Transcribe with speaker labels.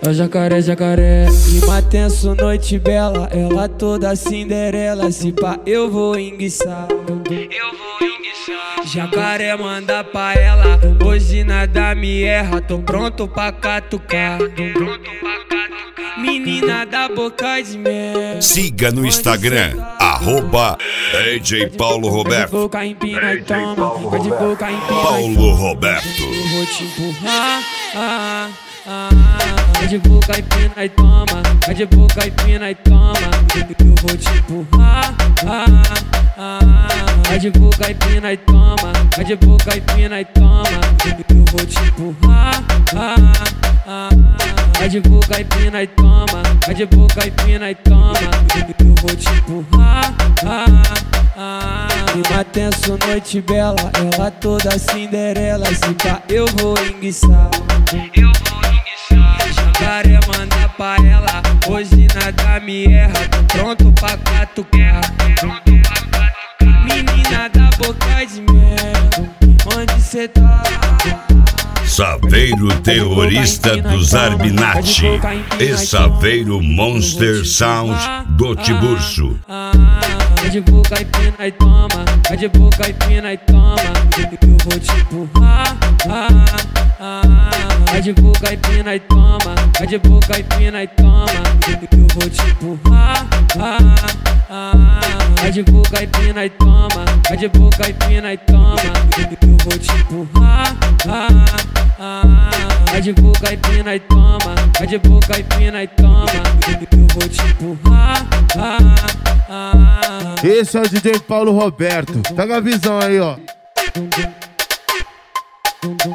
Speaker 1: É o jacaré, jacaré. Clima tenso, noite bela, ela toda Cinderela. Se pá, eu vou enguiçar. Jacaré manda pra ela, hoje nada me erra. Tô pronto pra catucar. Menina da boca de mel.
Speaker 2: Siga no Instagram, @DJ Paulo Roberto.
Speaker 1: Pode boca empina e toma, pode boca empina
Speaker 2: Paulo Roberto.
Speaker 1: eu vou te empurrar. Pode boca empina e toma, pode boca empina e toma, eu vou te empurrar. Pode boca empina e toma, pode boca empina e toma, eu vou te empurrar. Pode boca empina e toma, pode boca empina e toma, eu vou te empurrar. Clima tenso, noite bela, ela toda Cinderela. Se pá, eu vou enguiçar. Jacaré manda pra ela, hoje nada me erra. Tô pronto pra catucar. Menina da boca de mel, onde cê tá?
Speaker 2: Saveiro terrorista dos Arbinati e Saveiro Monster Sound do Tiburcio.
Speaker 1: Pode boca empina e toma, pode boca empina e toma, eu vou te empurrar. Pode boca empina e toma, pode boca empina e toma, eu vou te empurrar. Pode boca empina e toma, pode boca empina e toma, eu vou te empurrar. Pode boca empina e toma, pode boca empina e toma, eu vou te empurrar.
Speaker 3: Esse é o DJ Paulo Roberto. Pega a visão aí, ó.